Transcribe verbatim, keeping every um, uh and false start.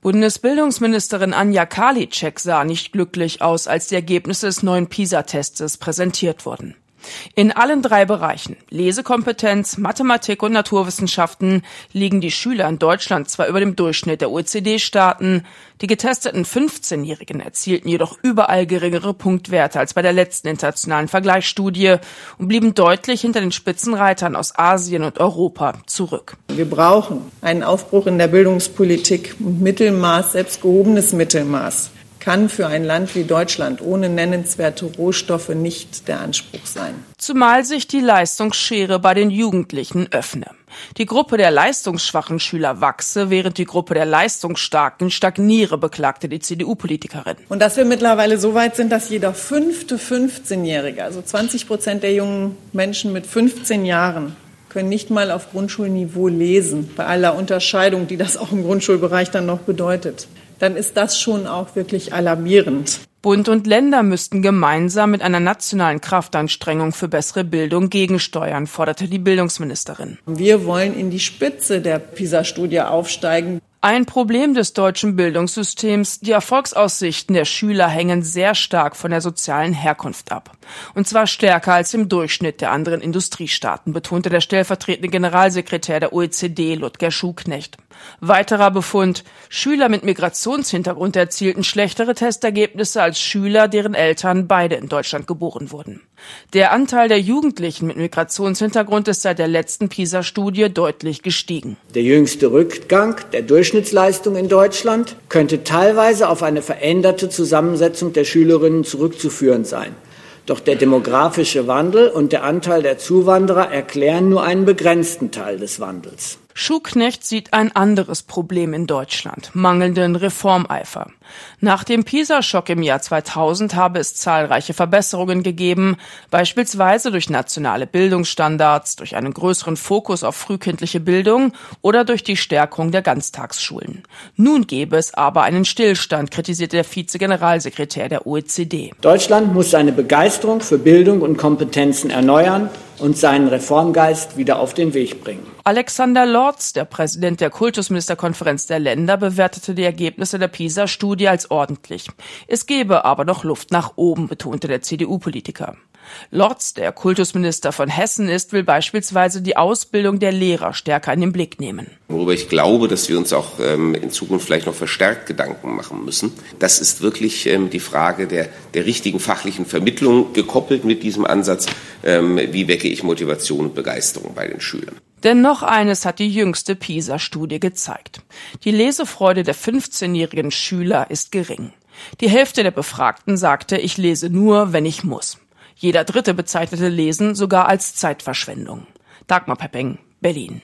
Bundesbildungsministerin Anja Karliczek sah nicht glücklich aus, als die Ergebnisse des neuen PISA-Tests präsentiert wurden. In allen drei Bereichen, Lesekompetenz, Mathematik und Naturwissenschaften, liegen die Schüler in Deutschland zwar über dem Durchschnitt der O E C D-Staaten, die getesteten fünfzehnjährigen erzielten jedoch überall geringere Punktwerte als bei der letzten internationalen Vergleichsstudie und blieben deutlich hinter den Spitzenreitern aus Asien und Europa zurück. Wir brauchen einen Aufbruch in der Bildungspolitik. Mittelmaß, selbst gehobenes Mittelmaß, kann für ein Land wie Deutschland ohne nennenswerte Rohstoffe nicht der Anspruch sein. Zumal sich die Leistungsschere bei den Jugendlichen öffne. Die Gruppe der leistungsschwachen Schüler wachse, während die Gruppe der leistungsstarken stagniere, beklagte die C D U-Politikerin. Und dass wir mittlerweile so weit sind, dass jeder fünfte fünfzehnjährige, also zwanzig Prozent der jungen Menschen mit fünfzehn Jahren, können nicht mal auf Grundschulniveau lesen, bei aller Unterscheidung, die das auch im Grundschulbereich dann noch bedeutet. Dann ist das schon auch wirklich alarmierend. Bund und Länder müssten gemeinsam mit einer nationalen Kraftanstrengung für bessere Bildung gegensteuern, forderte die Bildungsministerin. Wir wollen in die Spitze der PISA-Studie aufsteigen. Ein Problem des deutschen Bildungssystems, die Erfolgsaussichten der Schüler hängen sehr stark von der sozialen Herkunft ab. Und zwar stärker als im Durchschnitt der anderen Industriestaaten, betonte der stellvertretende Generalsekretär der O E C D, Ludger Schuknecht. Weiterer Befund: Schüler mit Migrationshintergrund erzielten schlechtere Testergebnisse als Schüler, deren Eltern beide in Deutschland geboren wurden. Der Anteil der Jugendlichen mit Migrationshintergrund ist seit der letzten PISA-Studie deutlich gestiegen. Der jüngste Rückgang der Durchschnittsleistung in Deutschland könnte teilweise auf eine veränderte Zusammensetzung der Schülerinnen zurückzuführen sein. Doch der demografische Wandel und der Anteil der Zuwanderer erklären nur einen begrenzten Teil des Wandels. Schuknecht sieht ein anderes Problem in Deutschland: mangelnden Reformeifer. Nach dem PISA-Schock im Jahr zweitausend habe es zahlreiche Verbesserungen gegeben, beispielsweise durch nationale Bildungsstandards, durch einen größeren Fokus auf frühkindliche Bildung oder durch die Stärkung der Ganztagsschulen. Nun gebe es aber einen Stillstand, kritisierte der Vize-Generalsekretär der O E C D. Deutschland muss seine Begeisterung für Bildung und Kompetenzen erneuern und seinen Reformgeist wieder auf den Weg bringen. Alexander Lorz, der Präsident der Kultusministerkonferenz der Länder, bewertete die Ergebnisse der PISA-Studie als ordentlich. Es gebe aber noch Luft nach oben, betonte der C D U-Politiker. Lorz, der Kultusminister von Hessen ist, will beispielsweise die Ausbildung der Lehrer stärker in den Blick nehmen. Worüber ich glaube, dass wir uns auch ähm, in Zukunft vielleicht noch verstärkt Gedanken machen müssen, das ist wirklich ähm, die Frage der, der richtigen fachlichen Vermittlung, gekoppelt mit diesem Ansatz, ähm, wie wecke ich Motivation und Begeisterung bei den Schülern. Denn noch eines hat die jüngste PISA-Studie gezeigt: Die Lesefreude der fünfzehnjährigen Schüler ist gering. Die Hälfte der Befragten sagte, ich lese nur, wenn ich muss. Jeder Dritte bezeichnete Lesen sogar als Zeitverschwendung. Dagmar Pepping, Berlin.